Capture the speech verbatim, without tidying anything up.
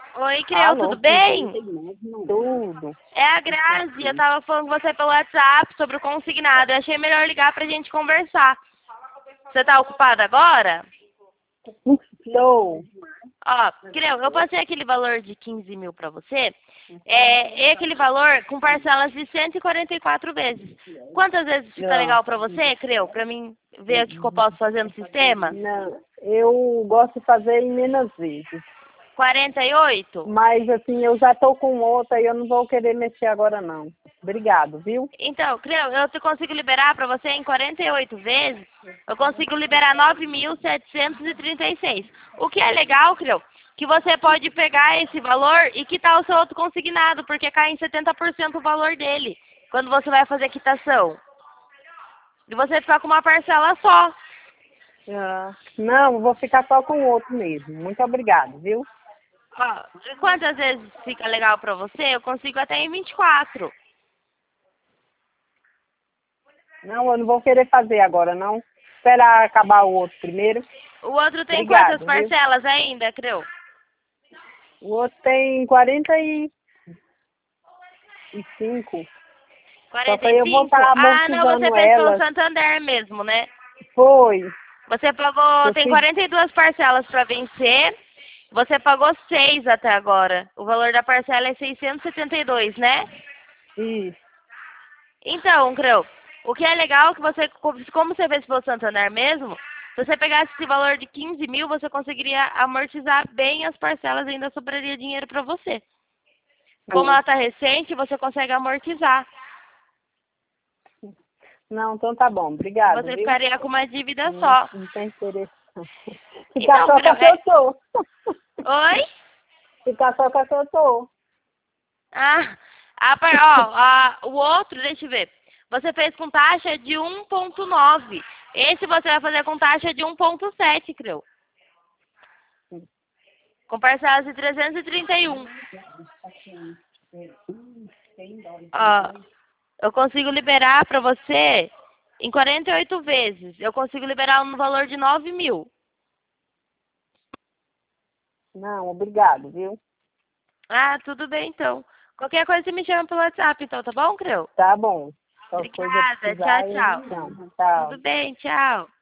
Oi, Creu, Alô, tudo bem? tudo. É a Grazi, eu tava falando com você pelo WhatsApp sobre o consignado. Eu achei melhor ligar pra gente conversar. Você tá ocupado agora? Estou. Ó, Creu, eu passei aquele valor de quinze mil pra você. É, é aquele valor com parcelas de cento e quarenta e quatro vezes. Quantas vezes fica Não, legal pra você, Creu? Pra mim ver o que que eu posso fazer no sistema? não, eu gosto de fazer em menos vezes. quarenta e oito? Mas assim, eu já estou com outra e eu não vou querer mexer agora não. Obrigado, viu? Então, Creu, eu te consigo liberar para você em quarenta e oito vezes, eu consigo liberar nove mil setecentos e trinta e seis. O que é legal, Creu, que você pode pegar esse valor e quitar o seu outro consignado, porque cai em setenta por cento o valor dele, quando você vai fazer a quitação. E você ficar com uma parcela só. Ah, não, eu vou ficar só com o outro mesmo. Muito obrigado, viu? Ó, e quantas vezes fica legal para você? Eu consigo até em vinte e quatro. Não, eu não vou querer fazer agora não. Esperar acabar o outro primeiro. O outro tem quantas Obrigado, viu? parcelas ainda, Creu? O outro tem quarenta e cinco. Só que quarenta aí e eu vou cinco? estar Ah, não, você amortizando fez pelo elas. Santander mesmo, né? Foi. Você pagou, Eu tem fiz quarenta e duas parcelas para vencer. Você pagou seis até agora. O valor da parcela é seiscentos e setenta e dois, né? isso. Então, Creu, o que é legal é que você, como você fez pelo Santander mesmo, se você pegasse esse valor de quinze mil, você conseguiria amortizar bem as parcelas e ainda sobraria dinheiro para você. Como ela está recente, você consegue amortizar. Não, então tá bom. E Obrigado, você viu? ficaria com uma dívida Não, só. não tem interesse. Não. Ficar Então, só com Creu, a que é... eu tô. Oi? Ficar só com a que eu tô. Ah, a par... ó, a... o outro, deixa eu ver. Você fez com taxa de um ponto nove. Esse você vai fazer com taxa de um ponto sete, Creu. Com parcelas de trezentos e trinta e um. Ó, eu consigo liberar para você em quarenta e oito vezes. Eu consigo liberar no valor de nove mil. Não, obrigado, viu? Ah, tudo bem então. Qualquer coisa você me chama pelo WhatsApp então, tá bom, Creu? Tá bom. Qualquer coisa Obrigada. Tchau, precisar, eu tchau. me chamo. Tchau. Tudo bem, tchau.